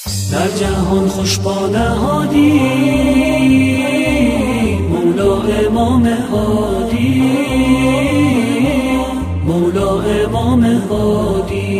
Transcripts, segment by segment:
در جهان خوشبان هادی، مولا امام هادی، مولا امام هادی،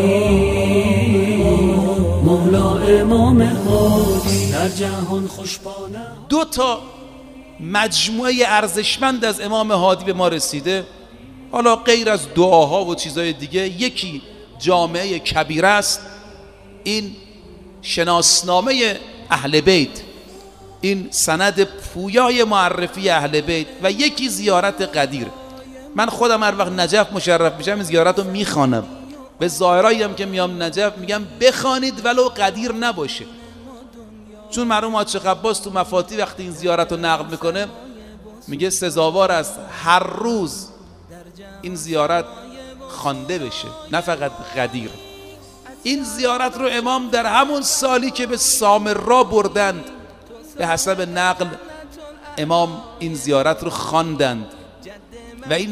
مولا امام هادی. در جهان خوشبان. دو تا مجموعه ارزشمند از امام هادی به ما رسیده، حالا غیر از دعاها و چیزهای دیگه. یکی جامعه کبیره است، این شناسنامه اهل بیت، این سند پویای معرفی اهل بیت، و یکی زیارت قدیر. من خودم هر وقت نجف مشرف میشم این زیارت رو میخوانم، به زائرایی هم که میام نجف میگم بخوانید ولو قدیر نباشه، چون مرحوم حاج شیخ عباس تو مفاتی وقتی این زیارت رو نقل میکنه میگه سزاوار است هر روز این زیارت خوانده بشه، نه فقط قدیر. این زیارت رو امام در همون سالی که به سامرا بردند به حسب نقل امام این زیارت رو خواندند، و این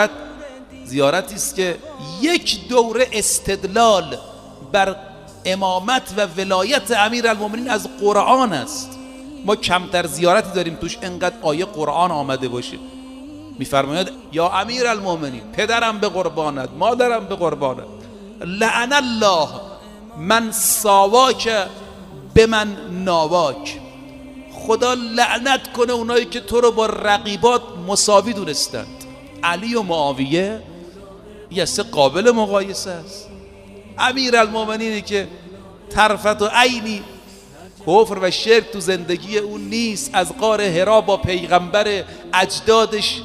زیارتی است که یک دوره استدلال بر امامت و ولایت امیرالمومنین از قرآن است. ما کمتر زیارتی داریم توش انقدر آیه قرآن آمده باشه. میفرماید یا امیرالمومنین، پدرم به قربانت، مادرم به قربانت، لعن الله من ساواک به من ناواک. خدا لعنت کنه اونایی که تو رو با رقیبات مساوی دونستند. علی و معاویه یه سه قابل مقایسه است. امیرالمومنینی که طرفت و عینی کفر و شرک تو زندگی اون نیست، از غار حرا با پیغمبر اجدادش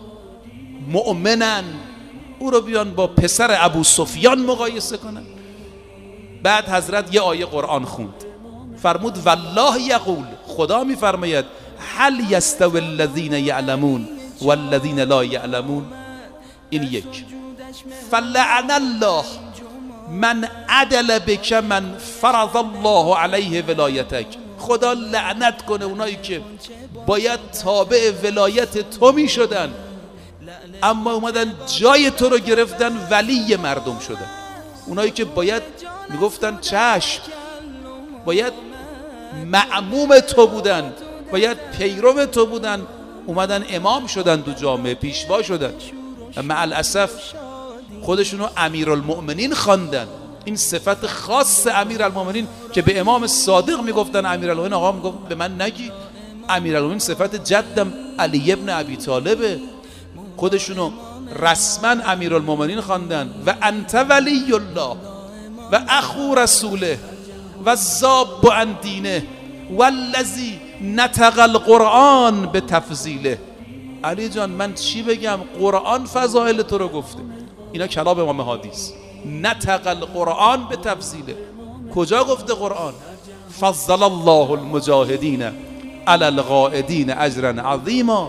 مؤمنن، او رو بیان با پسر ابو سفیان مقایسه کنن. بعد حضرت یه آیه قرآن خوند، فرمود والله یقول، خدا میفرماید هل یستوی الذین یعلمون والذین لا یعلمون. این یک. فلعن الله من عدل بک من فرض الله علیه ولایتک. خدا لعنت کنه اونایی که باید تابع ولایت تو می شدن اما اومدن جای تو رو گرفتن، ولی مردم شدن. اونایی که باید میگفتن چشم، باید معموم تو بودن، باید پیرو تو بودن، اومدن امام شدن، تو جامعه پیشوا شدن و مع الاسف خودشونو امیرالمؤمنین خواندن. این صفت خاص امیرالمؤمنین که به امام صادق میگفتن امیرالمؤمنین. آقا میگفت به من نگی امیرالمؤمنین صفت جدم علی ابن ابی طالبه. خودشونو رسما امیرالمؤمنین خواندن. و انت ولی الله و اخو رسوله و ذاب عن دینه والذی نطق القرآن به تفضیله. علی جان من چی بگم، قرآن فضائل تو رو گفته. اینا کلام امام هادی است. نطق القرآن به تفضیله. کجا گفته قرآن؟ فضل الله المجاهدین علی القاعدین اجرا عظیما.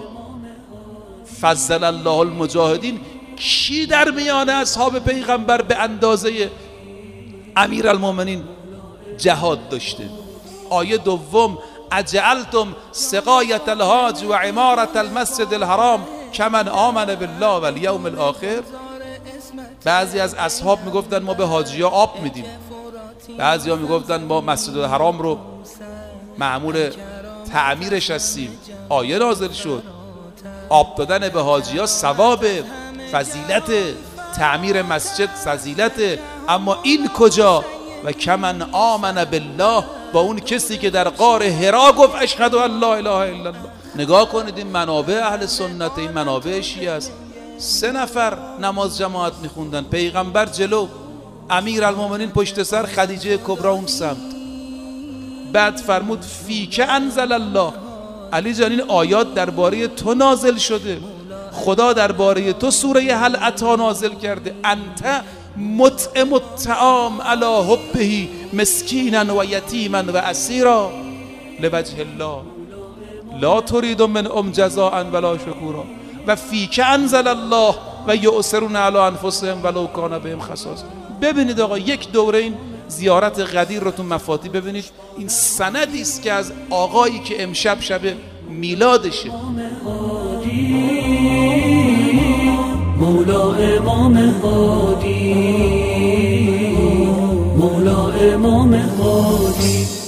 فضل الله المجاهدین، کی در میان اصحاب پیغمبر به اندازه امیرالمومنین جهاد داشته؟ آیه دوم اجعلتم سقایت الحاج و عمارت المسجد الحرام کمن آمن بالله و الیوم الاخر. بعضی از اصحاب میگفتن ما به حاجی ها آب میدیم، بعضی ها میگفتن ما مسجد الحرام رو معمول تعمیرش هستیم. آیه نازل شد آب دادن به حاجی ها ثواب، فضیلت، تعمیر مسجد فضیلت. اما این کجا؟ و کمن آمن بالله، با اون کسی که در غار حرا گفت اشهد ان لا اله الا الله. نگاه کنید این منابع اهل سنت، این منابع شیعه است. 3 نفر نماز جماعت میخوندن، پیغمبر جلو، امیرالمومنین پشت سر، خدیجه کبرا اون سمت. بعد فرمود فیک انزل الله، علی جان این آیات درباره تو نازل شده، خدا درباره تو سوره هل اتی نازل کرده. انت مطعم الطعام علی حبه مسکینا و یتیما و اسیرا لوجه الله لا ترید منهم جزاء ولا شکورا و فیک انزل الله و یؤثرون علی انفسهم ولو کان بهم خصاصه. ببینید آقا یک دوره این زیارت قدیر رو تو مفاتی ببینید. این سندی است که از آقایی که امشب شب میلادشه. مولا امام هادی، مولا امام هادی.